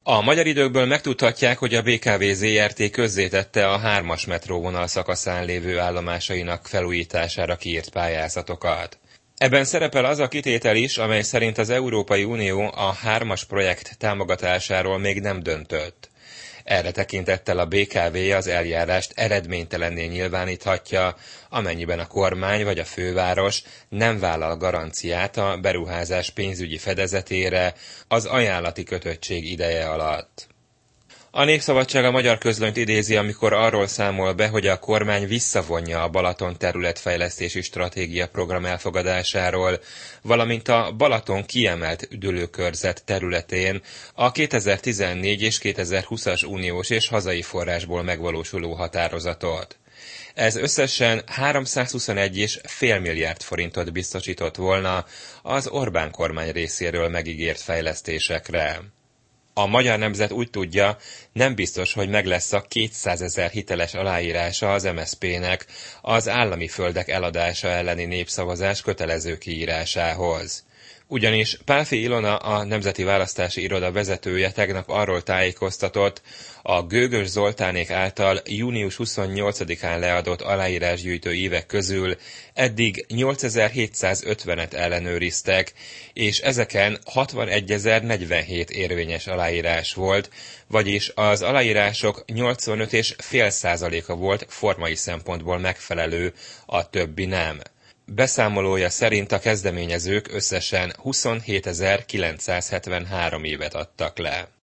A Magyar Időkből megtudhatják, hogy a BKV Zrt. Közzétette a 3-as metróvonal szakaszán lévő állomásainak felújítására kiírt pályázatokat. Ebben szerepel az a kitétel is, amely szerint az Európai Unió a 3-as projekt támogatásáról még nem döntött. Erre tekintettel a BKV az eljárást eredménytelenné nyilváníthatja, amennyiben a kormány vagy a főváros nem vállal garanciát a beruházás pénzügyi fedezetére az ajánlati kötöttség ideje alatt. A Népszabadság a Magyar Közlönyt idézi, amikor arról számol be, hogy a kormány visszavonja a Balaton területfejlesztési stratégia program elfogadásáról, valamint a Balaton kiemelt üdülőkörzet területén a 2014 és 2020-as uniós és hazai forrásból megvalósuló határozatot. Ez összesen 321,5 milliárd forintot biztosított volna az Orbán kormány részéről megígért fejlesztésekre. A Magyar Nemzet úgy tudja, nem biztos, hogy meg lesz a 200 000 hiteles aláírása az MSZP-nek az állami földek eladása elleni népszavazás kötelező kiírásához. Ugyanis Pálffy Ilona, a Nemzeti Választási Iroda vezetője tegnap arról tájékoztatott, a Gőgös Zoltánék által június 28-án leadott aláírásgyűjtő évek közül eddig 8750-et ellenőriztek, és ezeken 61.047 érvényes aláírás volt, vagyis az aláírások 85,5%-a volt formai szempontból megfelelő, a többi nem. Beszámolója szerint a kezdeményezők összesen 27.973 évet adtak le.